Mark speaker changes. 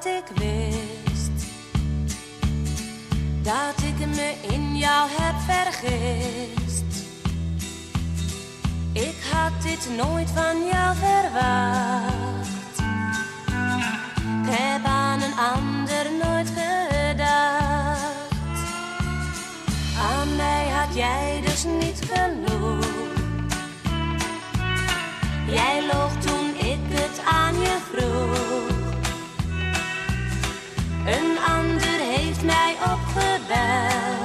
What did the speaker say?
Speaker 1: dat ik wist dat ik me in jou heb vergist. Ik had dit nooit van jou verwacht. Ik heb aan een ander nooit gedacht. Aan mij had jij dus niet geloofd. Jij loog toen ik het aan je vroeg. Een ander heeft mij opgebeld.